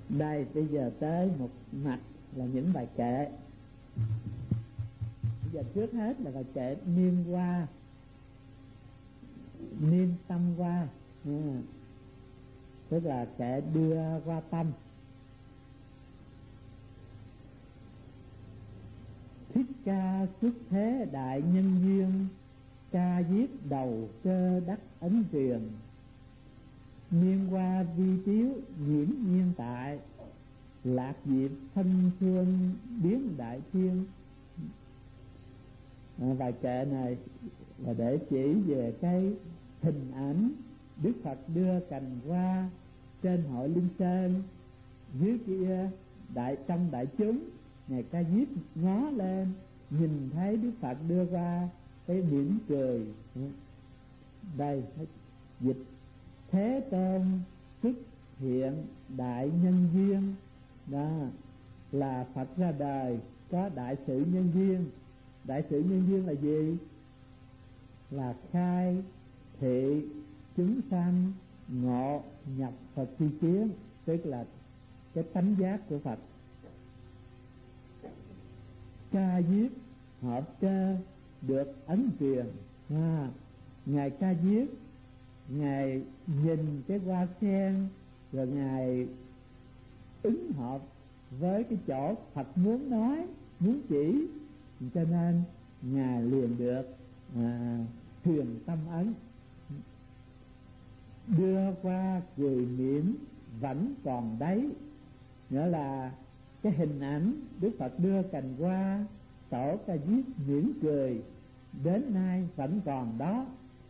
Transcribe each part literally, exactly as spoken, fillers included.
Đây bây giờ tới một mặt là những bài kệ. Bây giờ trước hết là bài kệ niêm hoa, niêm tâm hoa, à, tức là kệ đưa qua tâm. Thích ca xuất thế đại nhân duyên, ca viết đầu cơ đắc ấn truyền. Niên hoa vi tiếu nhiễm nhiên tại, lạc diệp thanh phương biến đại thiên. À, bài kệ này là để chỉ về cái hình ảnh Đức Phật đưa cành hoa trên hội Linh Sơn, dưới kia đại trong đại chúng Ngài Ca Diếp ngó lên nhìn thấy Đức Phật đưa qua cái mỉm cười. Đây dịch: Thế Tôn xuất hiện đại nhân duyên. Đó là Phật ra đời có đại sự nhân duyên. Đại sự nhân duyên là gì? Là khai thị chúng sanh ngộ nhập Phật chi kiến, tức là cái tánh giác của Phật. Ca Diếp hợp cơ được ấn truyền. à, Ngài Ca Diếp Ngài nhìn cái hoa sen rồi Ngài ứng hợp với cái chỗ Phật muốn nói, muốn chỉ, cho nên Ngài liền được à, truyền tâm ấn. Đưa qua cười mỉm vẫn còn đấy, nghĩa là cái hình ảnh Đức Phật đưa cành hoa, Tổ Ca Diếp mỉm cười đến nay vẫn còn đó.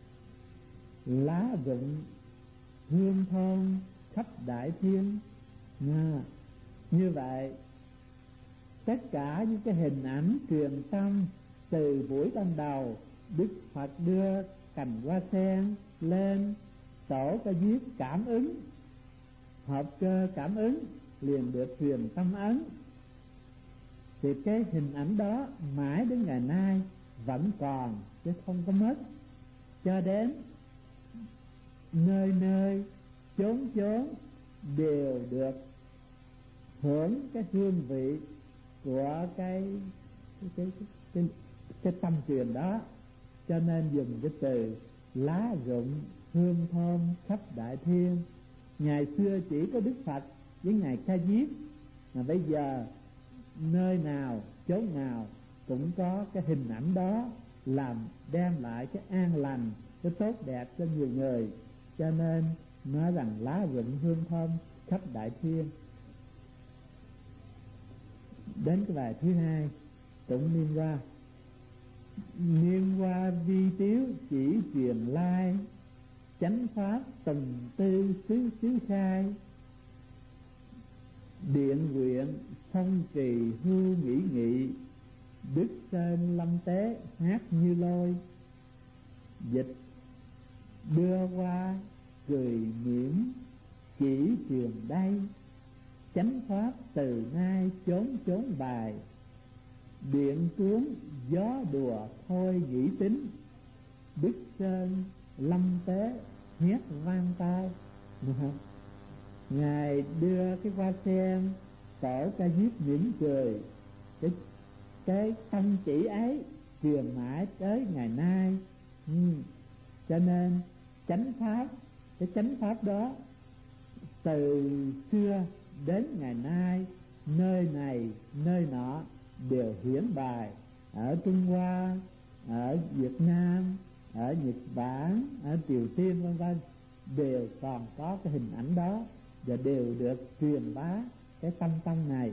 Lá rụng hương thơm khắp đại thiên. à, Như vậy tất cả những cái hình ảnh truyền tâm từ buổi ban đầu Đức Phật đưa cành hoa sen lên, Tổ Ca Diếp cảm ứng, hợp cơ cảm ứng liền được truyền tâm ấn. Thì cái hình ảnh đó mãi đến ngày nay vẫn còn chứ không có mất, cho đến nơi nơi chốn chốn đều được hưởng cái hương vị của cái cái cái cái, cái, cái tâm truyền đó. Cho nên dùng cái từ lá rụng hương thơm khắp đại thiên. Ngày xưa chỉ có Đức Phật với Ngài Ca Diếp, mà bây giờ nơi nào chốn nào cũng có cái hình ảnh đó, làm đem lại cái an lành, cái tốt đẹp cho nhiều người. Cho nên nói rằng lá rụng hương thơm khắp đại thiên. Đến cái bài thứ hai cũng niên hoa. Niên hoa vi tiếu chỉ truyền lai, chánh pháp tùng tư xứ xứ khai. Điện nguyện phong trì hưu nghĩ nghị, Đức Sơn lâm tế hát như lôi. Dịch: đưa qua cười mỉm chỉ truyền đây, chánh pháp từ nay chốn chốn bài. Điện xuống gió đùa thôi nghĩ tính, Đức Sơn lâm tế hét vang tai. Ngài đưa cái hoa sen, Tổ Ca Diếp mỉm cười, cái cái tâm chỉ ấy truyền mãi tới ngày nay. ừ. Cho nên chánh pháp, cái chánh pháp đó từ xưa đến ngày nay, nơi này nơi nọ đều hiển bài. Ở Trung Hoa, ở Việt Nam, ở Nhật Bản, ở Triều Tiên vân vân đều còn có cái hình ảnh đó, và đều được truyền bá cái tâm tâm này.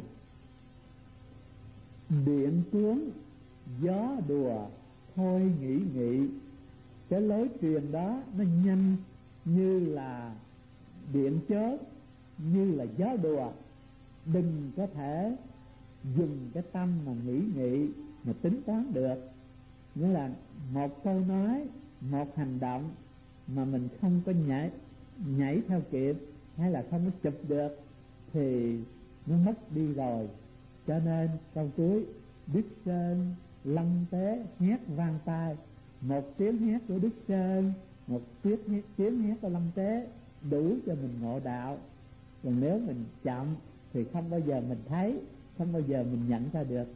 Điện xuống gió đùa thôi nghĩ nghị. Cái lối truyền đó nó nhanh như là điện chớp, như là gió đùa. Đừng có thể dùng cái tâm mà nghĩ nghị mà tính toán được. Nghĩa là một câu nói, một hành động mà mình không có nhảy nhảy theo kịp, hay là không có chụp được thì nó mất đi rồi. Cho nên câu cuối: Đức Sơn lâm tế hét vang tai. Một tiếng hét của Đức Sơn, một tiếng hét, tiếng hét của lâm tế đủ cho mình ngộ đạo. Còn nếu mình chậm thì không bao giờ mình thấy, không bao giờ mình nhận ra được.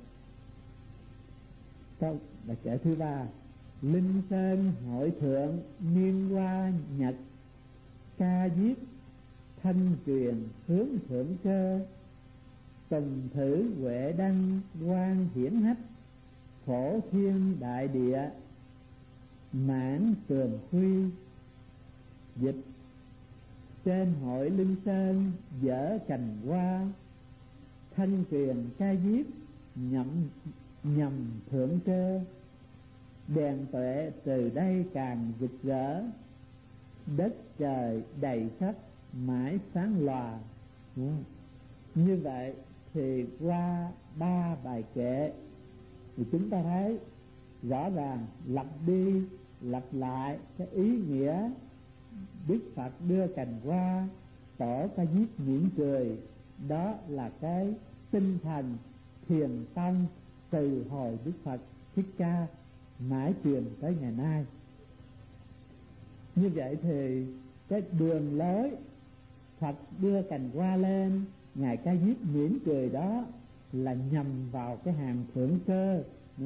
Câu bài kệ thứ ba: Linh sơn hội thượng niên hoa nhật, ca diếp thanh truyền hướng thượng cơ, tùng thử huệ đăng quan hiển hách, phổ thiên đại địa mãn tường khuy. Dịch: trên hội linh sơn dở cành hoa, thanh truyền ca diếp nhậm nhằm thượng cơ, đèn tuệ từ đây càng rực rỡ, đất trời đầy sắc mãi sáng lòa. Như vậy thì qua ba bài kệ thì chúng ta thấy rõ ràng lặp đi lặp lại cái ý nghĩa Đức Phật đưa cành hoa, tổ ca diếp mỉm cười. Đó là cái tinh thần thiền tông từ hồi Đức Phật Thích Ca mãi truyền tới ngày nay. Như vậy thì cái đường lối Phật đưa cành hoa lên, ngài ca diếp mỉm cười đó là nhằm vào cái hàng thượng cơ.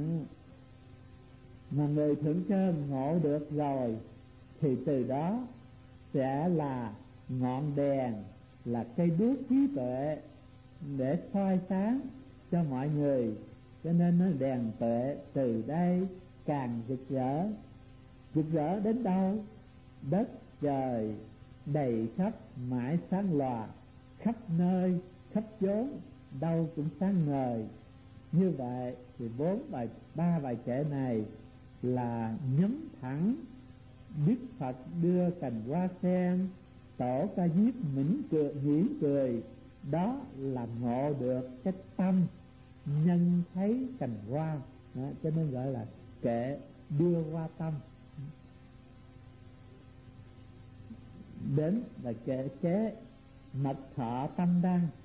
Mà người thượng cơ ngộ được rồi thì từ đó sẽ là ngọn đèn, là cây đuốc trí tuệ để soi sáng cho mọi người. Cho nên nó đèn tuệ từ đây càng rực rỡ. Rực rỡ đến đâu? Đất trời đầy khắp mãi sáng lòa, khắp nơi khắp chốn đâu cũng sáng ngời. Như vậy thì bốn bài ba bài kệ này là nhắm thẳng Đức Phật đưa cành hoa sen, tổ ca diếp mỉm cười mỉm cười. Đó là ngộ được cái tâm nhân thấy cành hoa. Đó, cho nên gọi là kệ đưa hoa tâm. Đến bài kệ kế: mật thọ tâm đăng.